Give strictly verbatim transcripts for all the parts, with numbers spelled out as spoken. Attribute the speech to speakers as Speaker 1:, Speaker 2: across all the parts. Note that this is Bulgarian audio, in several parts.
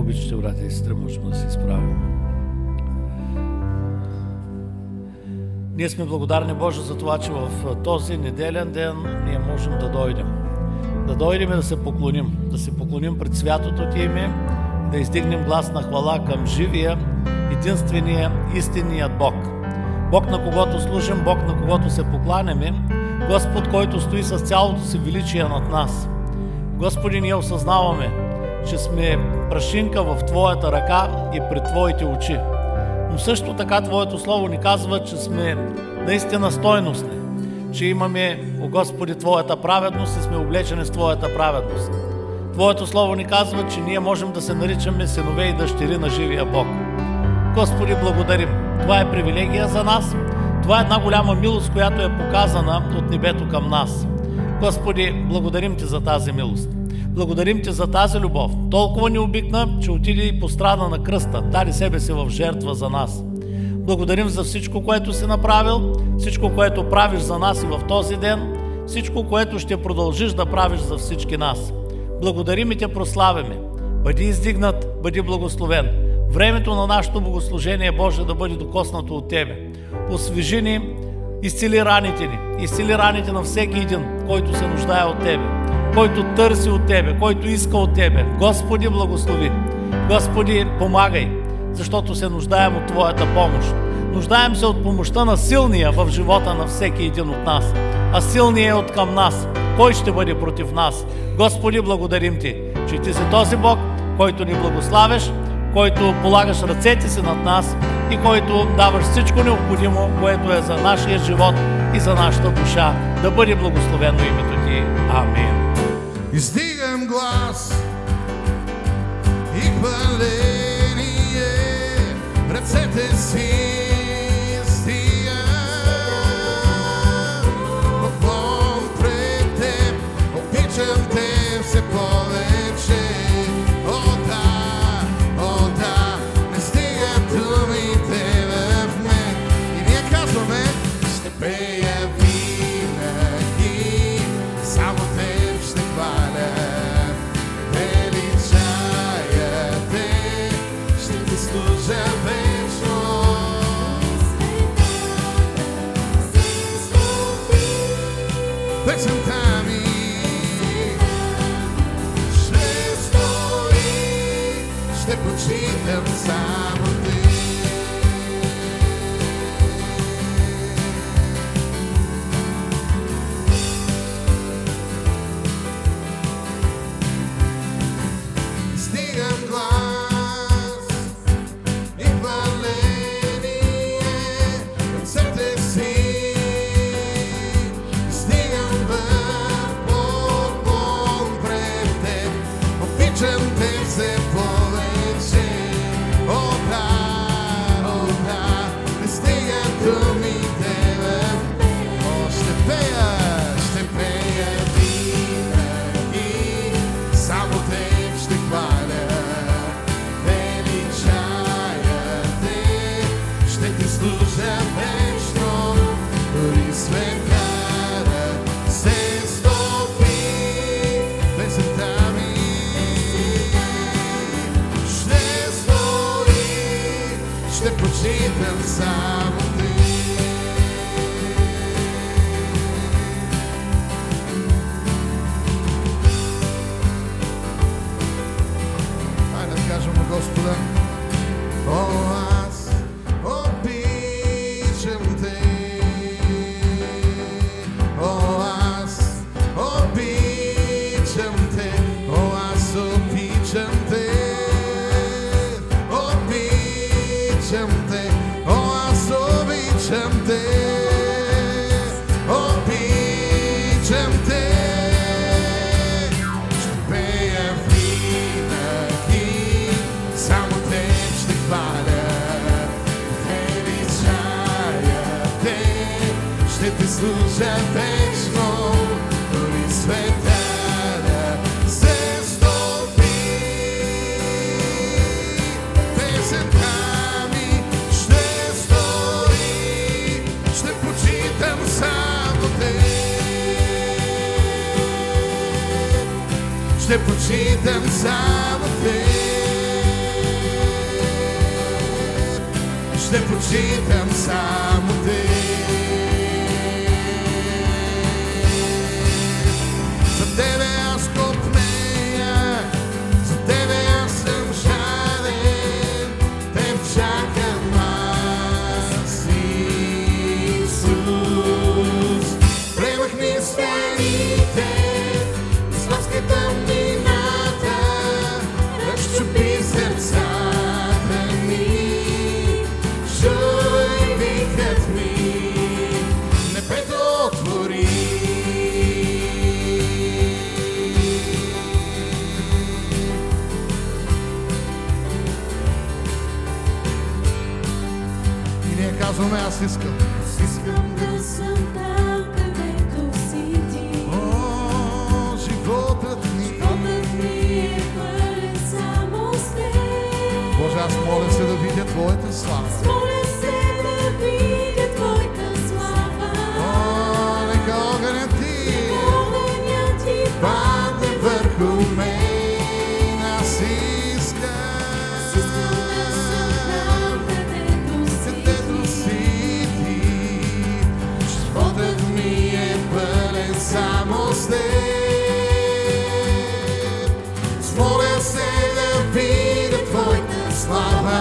Speaker 1: обичате, брати и сестри, можем да се изправим. Ние сме благодарни, Боже, за това, че в този неделен ден ние можем да дойдем. Да дойдем и да се поклоним. Да се поклоним пред святото Ти име, да издигнем глас на хвала към живия, единствения, истинният Бог. Бог, на когото служим, Бог, на когото се покланяме, Господ, който стои с цялото си величие над нас. Господи, ние осъзнаваме, че сме прашинка в Твоята ръка и пред Твоите очи. Но също така Твоето Слово ни казва, че сме наистина стойностни, че имаме, о Господи, Твоята праведност и сме облечени с Твоята праведност. Твоето Слово ни казва, че ние можем да се наричаме синове и дъщери на живия Бог. Господи, благодарим. Това е привилегия за нас. Това е една голяма милост, която е показана от небето към нас. Господи, благодарим Ти за тази милост. Благодарим Ти за тази любов. Толкова ни обикна, че отиде и пострада на кръста, даде себе си в жертва за нас. Благодарим за всичко, което си направил, всичко, което правиш за нас и в този ден, всичко, което ще продължиш да правиш за всички нас. Благодарим и Те прославяме. Бъди издигнат, бъди благословен. Времето на нашето богослужение, Боже, да бъде докоснато от Тебе. Освежи ни, изцели раните ни, изцели раните на всеки един, който се нуждае от Тебе, който търси от Тебе, който иска от Тебе. Господи, благослови. Господи, помагай, защото се нуждаем от Твоята помощ. Нуждаем се от помощта на силния в живота на всеки един от нас. А силният е от към нас. Кой ще бъде против нас? Господи, благодарим Ти, че Ти си този Бог, който ни благославяш, който полагаш ръцете си над нас и който даваш всичко необходимо, което е за нашия живот и за нашата душа. Да бъде благословено името Ти. Амин.
Speaker 2: Издигам глас и хваление, ръцете си издигам, поклон пред Теб, обичам Те все повече. О да, о да, не стигат думите в мен и ние казваме, ще пея винаги, само Теб ще хваля, величая Те, ще Ти служа вечно. Песента ми ще стои, ще почитам само Те. Стигам глас и хваление, ръцете си стигам в поклон пред Теб, обичам Те все повече. О да, о да, не стигат думите в мен. О, ще пея, ще пея винаги, само Теб ще хваля, величая Те, ще Ти служа вечно. Дори светара се стопи, песента ми ще стои, ще почитам само Те. Хайде да кажем на Господа: о, аз обичам Те, о, аз обичам Те, о, аз обичам Те, обичам Те, о, аз обичам Те, обичам Те. Ще пея винаги, само Теб ще хваля, величая Те, ще Ти служа вечно. Дори светара се стопи, песента ми ще стои, ще почитам само Те, ще почитам само Те. ще почитам само Те. За Тебе аз копнея, за Тебе аз съм жаден, Теб чакам аз, Исус. Премахни стените, с ласката мината, разчупи сърцата ни, чуй викът ми, небето отвори. И ние казваме, аз искам,
Speaker 3: Аз искам да съм там, където си Ти.
Speaker 2: о, животът ни.
Speaker 3: Животът ми е пълен само с Теб.
Speaker 2: Боже, аз моля се да видя Твоята слава.
Speaker 3: Моля се да видя Твоята слава.
Speaker 2: О, нека огънят Ти
Speaker 3: Огънят Ти
Speaker 2: падне върху мен. Аз
Speaker 3: Аз
Speaker 2: искам,
Speaker 3: искам да съм там, където си
Speaker 2: където
Speaker 3: Ти.
Speaker 2: си Ти. Животът ми е пълен само с Теб. Моля се да видя Твоята слава.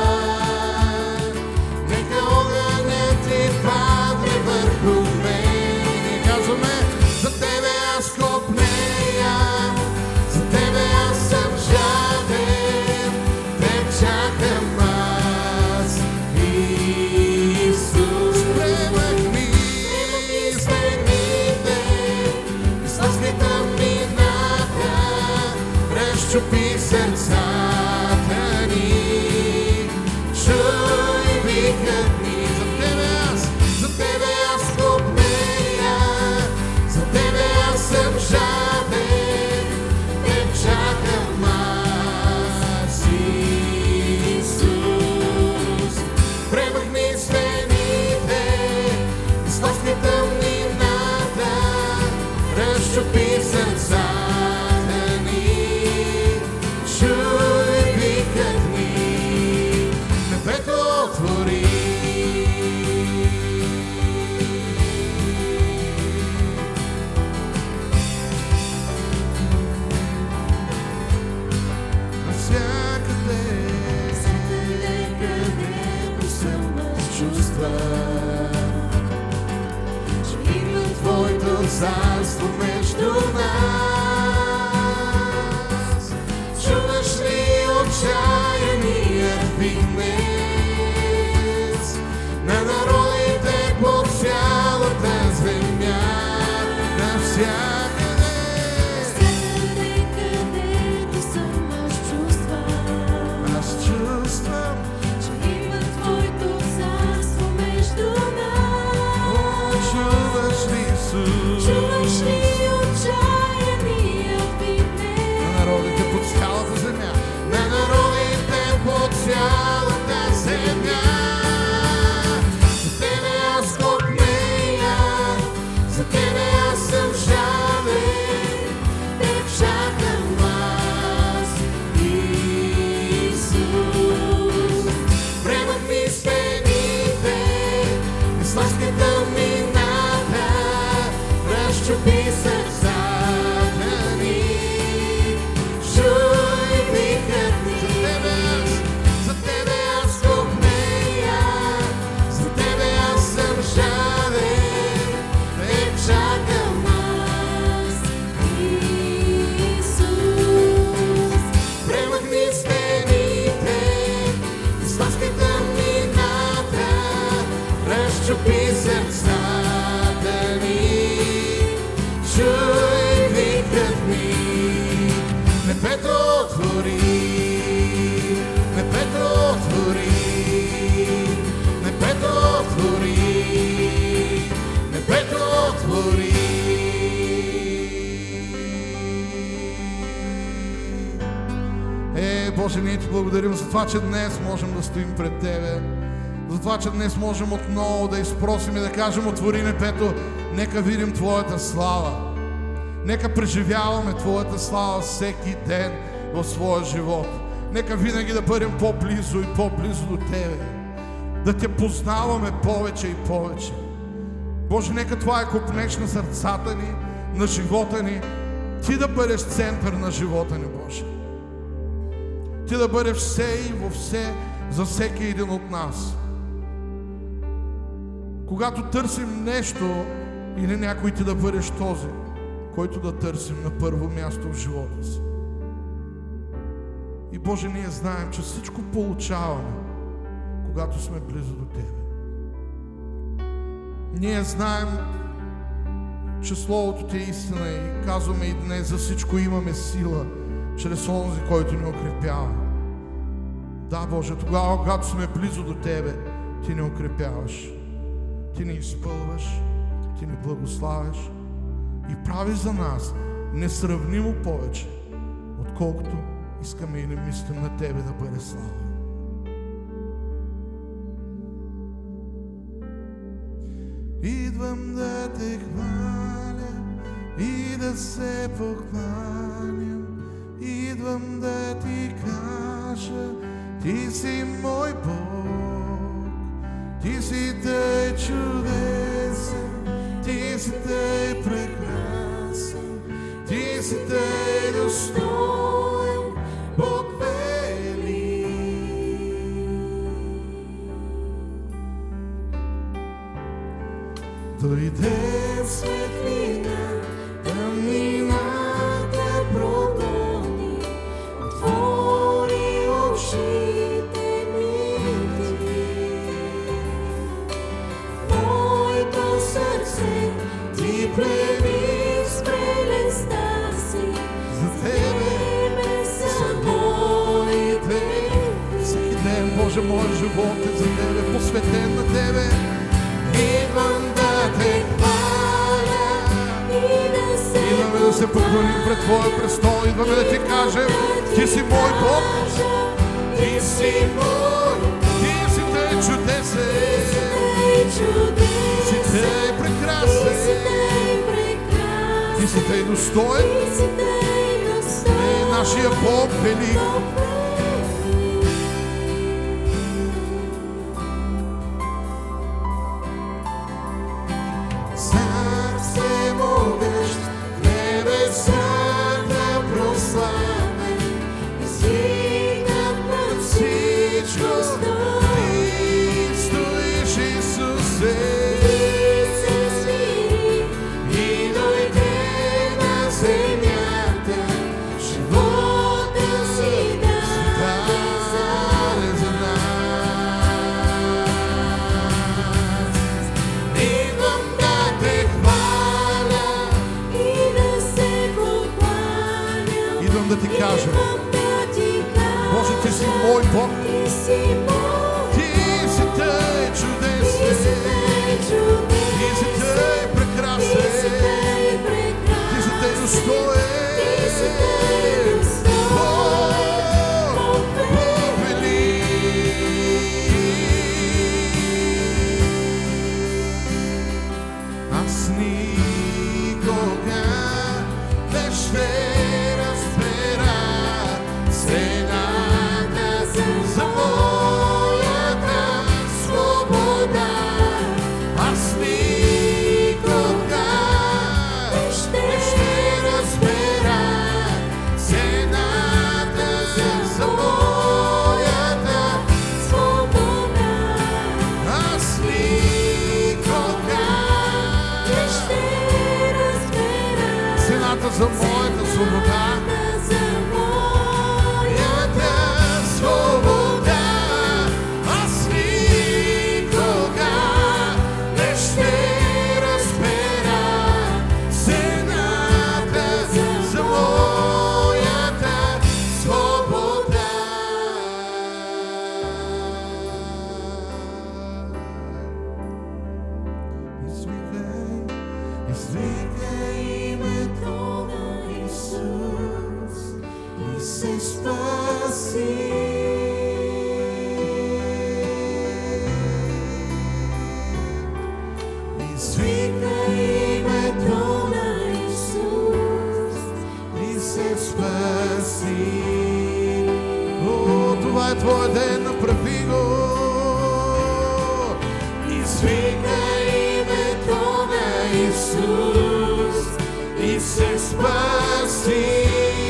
Speaker 2: Нека огънят Ти падне върху мен. И казваме, за Тебе аз копнея, за Тебе аз съм жаден, Теб чакам аз, Исус. Премахни стените, с ласката мината, разчупи сърцата ни, чуй викът ни. За Тебе аз, за Тебе аз копнея, за Тебе аз съм жаден, Теб чакам аз, Исус. Премахни стените, с ласката мината, разчупи сърцата ни, чуй викът ни, небето отвори. Навсякъде,
Speaker 3: Всякъде, където съм, аз
Speaker 2: чувствам,
Speaker 3: че идва
Speaker 2: Твоето царство между нас. Чуваш ли отчаяния вигнес на народите по цялата земя? Навсякъде,
Speaker 3: Всякъде, където съм, аз чувствам,
Speaker 2: аз чувствам,
Speaker 3: че идва Твоето царство между нас.
Speaker 2: чуваш ли, Исус?
Speaker 3: Чуваш ли отчаяния
Speaker 2: На
Speaker 3: вигнес?
Speaker 2: народите по цялата земя, на народите по цялата земя. За Тебе аз копнея, за Тебе аз съм жаден, Теб чакам аз, Исус. Премахни стените, и с ласката мината, разчупи сърцата ни, чуй викът ни. За Тебе аз, за Тебе аз копнея, за Тебе аз съм жаден, Теб чакам аз,
Speaker 3: Исус.
Speaker 2: премахни стените, и с ласката мината, разчупи сърцата ни, чуй викът ми, небето отвори, небето отвори, небето отвори, небето отвори. Е, Боже, ние Ти благодарим за това, че днес можем да стоим пред Тебе. За това, че днес можем отново да изпросим и да кажем, отвори небето, нека видим Твоята слава. Нека преживяваме Твоята слава всеки ден в своя живот. Нека винаги да бъдем по-близо и по-близо до Тебе. да Те познаваме повече и повече. Боже, нека това е копнеш на сърцата ни, на живота ни. Ти да бъдеш център на живота ни, Боже. Ти да бъдеш все и във все за всеки един от нас. Когато търсим нещо или някой, Ти да бъдеш този, който да търсим на първо място в живота си. И Боже, ние знаем, че всичко получаваме, когато сме близо до Тебе. Ние знаем, че Словото Ти е истина и казваме и днес, за всичко имаме сила, чрез онзи, който ни укрепява. Да, Боже, тогава, когато сме близо до Тебе, Ти ни укрепяваш, Ти ни изпълваш, Ти ни благославяш и прави за нас несравнимо повече, отколкото искаме или мислим на Тебе да бъде слава. Идвам да Те хваля и да се покланям. Идвам да Ти кажа, Ти си мой Бог. Ти си тъй чудесен, Ти си тъй прекрасен, Ти си тъй достоен, Бог вели. Дойде светлина, тъмнината прогони, отвори очите ми Ти. Моето сърце Ти плени с прелестта си, за Тебе са моите. Всеки ден, Боже, моят живот е за Тебе, посветен на Тебе. Идвам да Те хваля, идваме да се поклоним пред Твоя престол, идваме да Ти кажем, Ти си мой Бог, Ти си мой, Ти си тъй чудесен, Ти си тъй прекрасен, Ти си тъй достоен, Ти е нашия Бог велик. Да Ти кажа, Боже, Ти си мой Бог, Ти си тъй чудесен, Ти си тъй прекрасен, Ти си тъй достоен, Бог велик. Аз никога не ще за моята свобода, моята свобода, аз никога не ще разбера цената за моята свобода. Извикай, извикай името на Исус и се спаси. Извикай името на Исус и се спаси. О, това е Твоя ден, направи го. Исус и се спаси.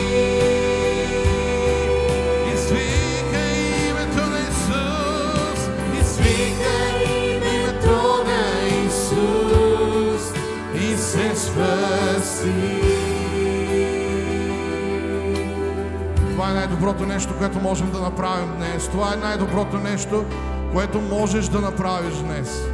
Speaker 2: Извикай името на Исус, извикай името на Исус и се спаси. Това е най-доброто нещо, което можем да направим днес. Това е най-доброто нещо, което можеш да направиш днес.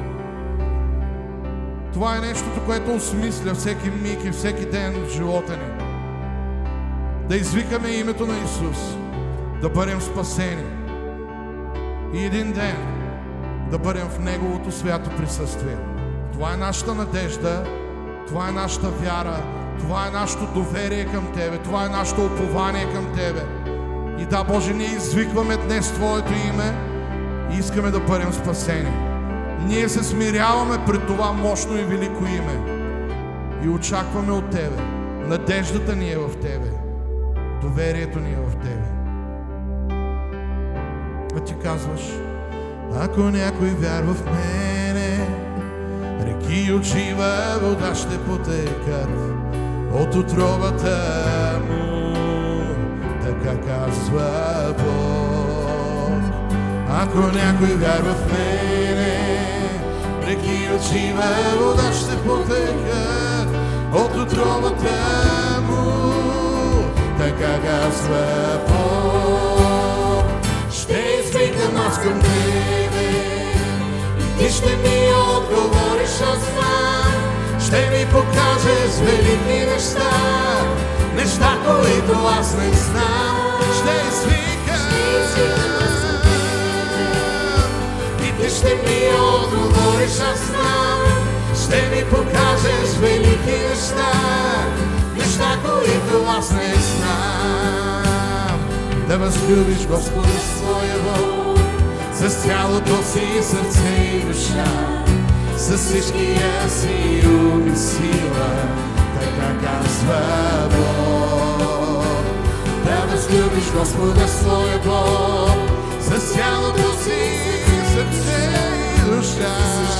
Speaker 2: Това е нещото, което осмисля всеки миг и всеки ден в живота ни. Да извикаме името на Исус, да бъдем спасени и един ден да бъдем в Неговото свято присъствие. Това е нашата надежда, това е нашата вяра, това е нашето доверие към Тебе, това е нашето упование към Тебе. И да, Боже, ние извикваме днес Твоето име и искаме да бъдем спасени. Ние се смиряваме пред това мощно и велико име и очакваме от Тебе. Надеждата ни е в Тебе, доверието ни е в Тебе. А Ти казваш: ако някой вярва в мене, реки от жива вода ще потекат от отробата му, така казва Бог. Ако някой вярва в мене, реки от жива вода ще потекат от отробата му, така казва Бог. Ще извикам аз към Тебе и Ти ще ми отговориш, аз знам. Ще ми покажеш велики неща, неща, които аз не знам. Ще извикам и Ти ще ми отговориш, аз знам. Ще ми покажеш велики неща, неща, които аз не знам. Да възлюбиш Господа своя Бог с цялото си сърце и душа, с всичкия си ум и сила, така казва Бог. Да възлюбиш Господа своя Бог с цялото си сърце и душа,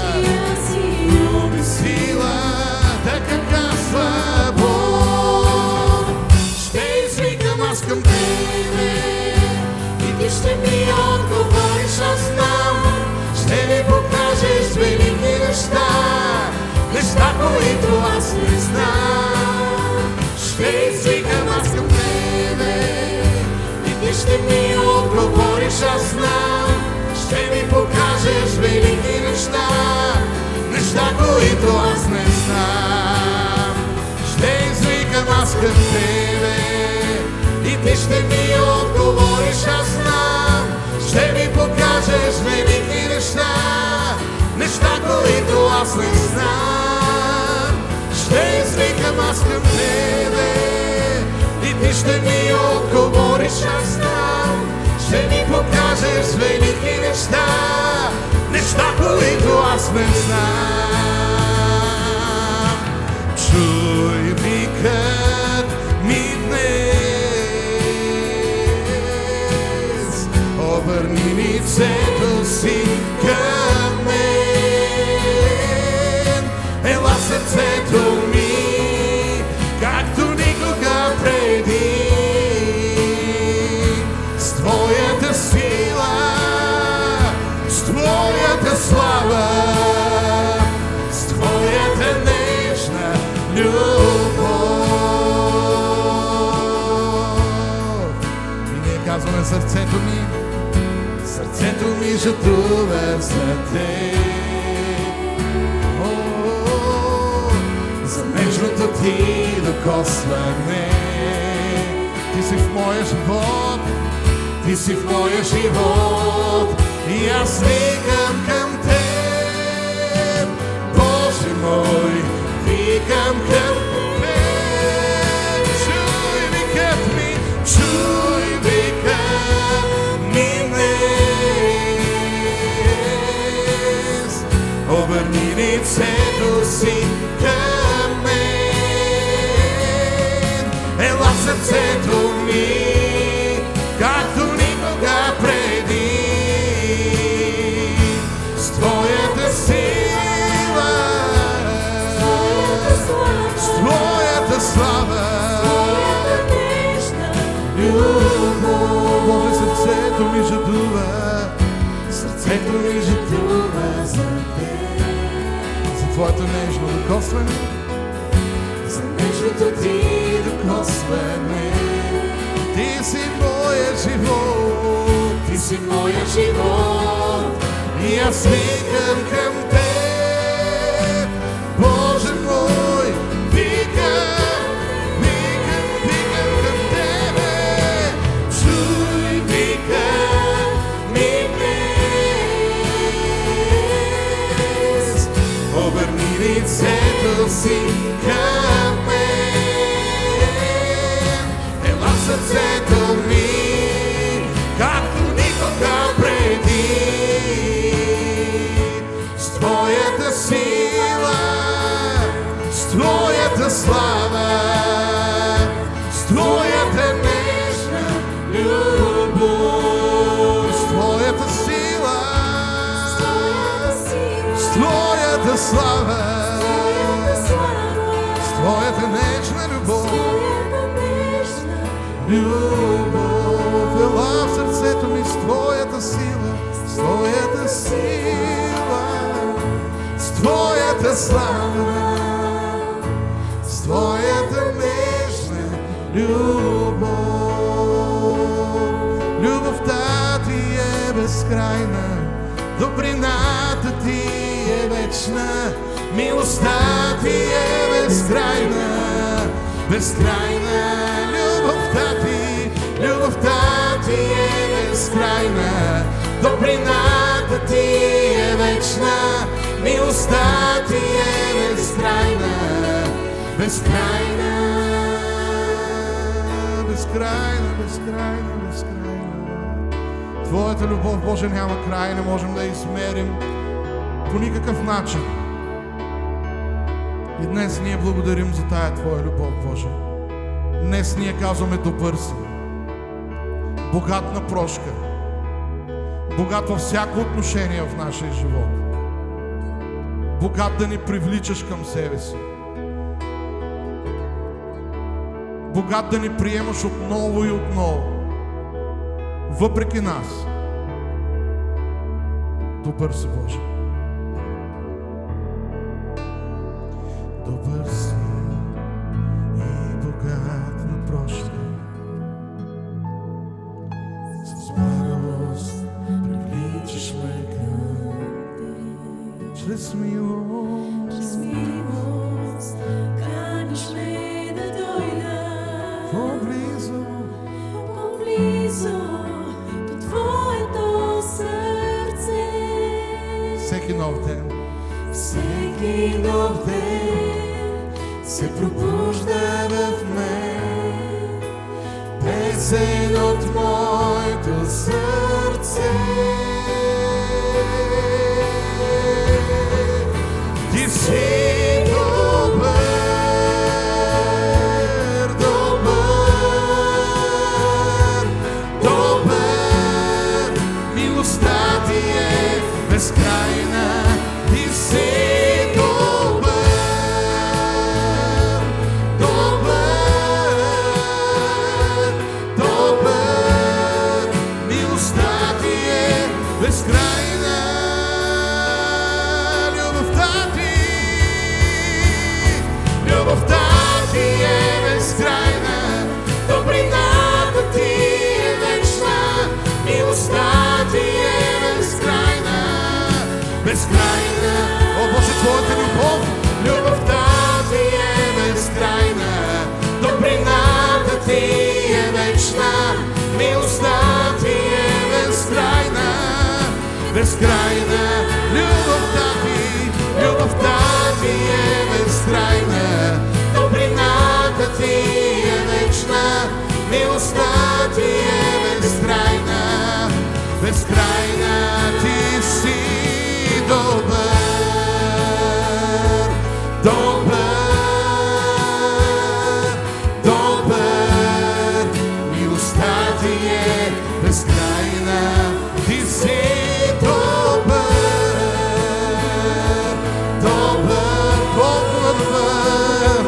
Speaker 2: ум и сила, така казва Бог. Ще извикам аз към Тебе и Ти ще ми отговориш, аз знам. Ще ми покажеш велики неща, неща, които аз не знам. Ще извикам аз към Тебе и Ти ще ми отговориш, аз знам. Ще ми покажеш велики неща, неща, които аз не знам. Ще извикам аз към Тебе и Ти ще ми отговориш, аз знам. Ще ми покажеш велики неща, неща, които аз не знам. Ще извикам аз към Тебе и Ти ще ми отговориш, аз знам. Ще ми покажеш велики неща, неща, които аз не знам. Чуй викът ми днес, обърни лицето си към мен. Ела сърцето ми, както никога преди, с Твоята сила, с Твоята слава, с Твоята нежна любов. И ние казваме: сърцето ми, сърцето ми жадува за Теб. О, за нежното Ти докосване. Ти си в моя живот, Ти си в моя живот и аз викам към Теб. Боже мой, викам към Теб. Чуй викът ми, чуй викът ми днес. Обърни лицето си към мен. Ела сърцето ми, както никога преди, с Твоята сила, Сърцето ми жадува,
Speaker 3: Сърцето ми жадува за теб,
Speaker 2: за Твоето нежно докосване,
Speaker 3: за нежното ти докосване.
Speaker 2: Ти си моя живот,
Speaker 3: Ти си моя живот
Speaker 2: и аз викам към Теб, Боже мой, викам, викам, викам към Тебе, чуй, викам ми днес, обърни лицето си към мен, ела в сърцето ми, както никога преди, с Твоята сила, с Твоята слава, с Твоята нежна любов, с Твоята сила, с Твоята слава, с Твоята нежна любов. Любов, ела в сърцето ми с Твоята сила, с Твоята сила, с Твоята слава, с Твоята нежна любов. Любовта Ти е безкрайна, добрината Ти е вечна, милостта Ти е безкрайна, безкрайна. Любовта Ти, любовта Ти е безкрайна, добрината Ти е вечна, милостта Ти е безкрайна, безкрайна, безкрайна, безкрайна, безкрайна. Твоята любов, Боже, няма край, не можем да измерим по никакъв начин. И днес ние благодарим за тая Твоя любов, Боже. Днес ние казваме добър си, богат на прошка, богат във всяко отношение в нашия живот, богат да ни привличаш към себе си, богат да ни приемаш отново и отново, въпреки нас. Добър си, Боже. Добър си и богат на прошка, с благост привличаш ме към Теб, чрез милост,
Speaker 3: Чрез милост каниш ме да дойда
Speaker 2: по-близо,
Speaker 3: по-близо до Твоето сърце.
Speaker 2: всеки нов ден,
Speaker 3: Всеки нов ден се пробужда в мен песен от моето сърце.
Speaker 2: Ти си добър, добър, добър, милостта Ти е безкрайна. Ти си добър, добър, добър, милостта Ти е безкрайна. Любовта Ти, любовта Ти е безкрайна, добрината Ти е вечна, милостта Ти е безкрайна, безкрайна. О, Боже, Твоята любов, любовта Ти е безкрайна, добрината Ти е вечна, милостта Ти е безкрайна, безкрайна. Любовта Ти, любовта Ти е безкрайна, добрината Ти е вечна, милостта Ти е безкрайна, безкрайна. Ти си добър, добър, добър, милостта Ти е безкрайна. Ти си добър, добър, толкова добър,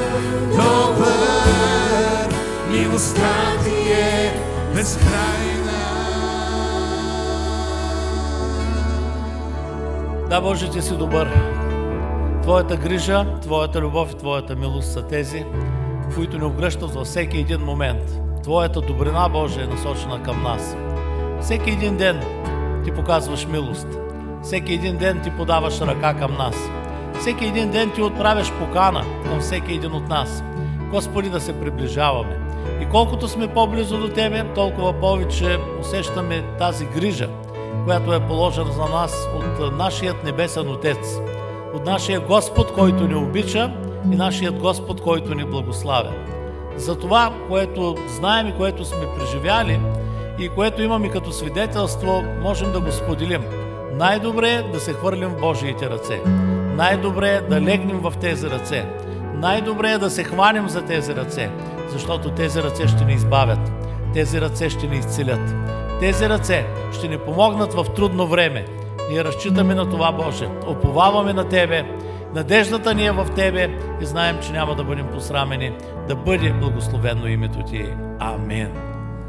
Speaker 2: добър, милостта Ти е безкрайна.
Speaker 1: Да, Боже, Ти си добър. Твоята грижа, Твоята любов и Твоята милост са тези, които ни обгръщат във всеки един момент. Твоята добрина, Боже, е насочена към нас. Всеки един ден Ти показваш милост. Всеки един ден Ти подаваш ръка към нас. Всеки един ден Ти отправяш покана към всеки един от нас. Господи, да се приближаваме. И колкото сме по-близо до Тебе, толкова повече усещаме тази грижа, която е положена за нас от нашият небесен Отец, от нашия Господ, който ни обича и нашият Господ, който ни благославя. За това, което знаем и което сме преживяли и което имаме като свидетелство, можем да го споделим. Най-добре е да се хвърлим в Божиите ръце. Най-добре е да легнем в тези ръце. Най-добре е да се хванем за тези ръце, защото тези ръце ще ни избавят. Тези ръце ще ни изцелят. Тези ръце ще ни помогнат в трудно време. Ние разчитаме на това, Боже. Уповаваме на Тебе. Надеждата ни е в Тебе и знаем, че няма да бъдем посрамени. Да бъде благословено името Ти. Амин.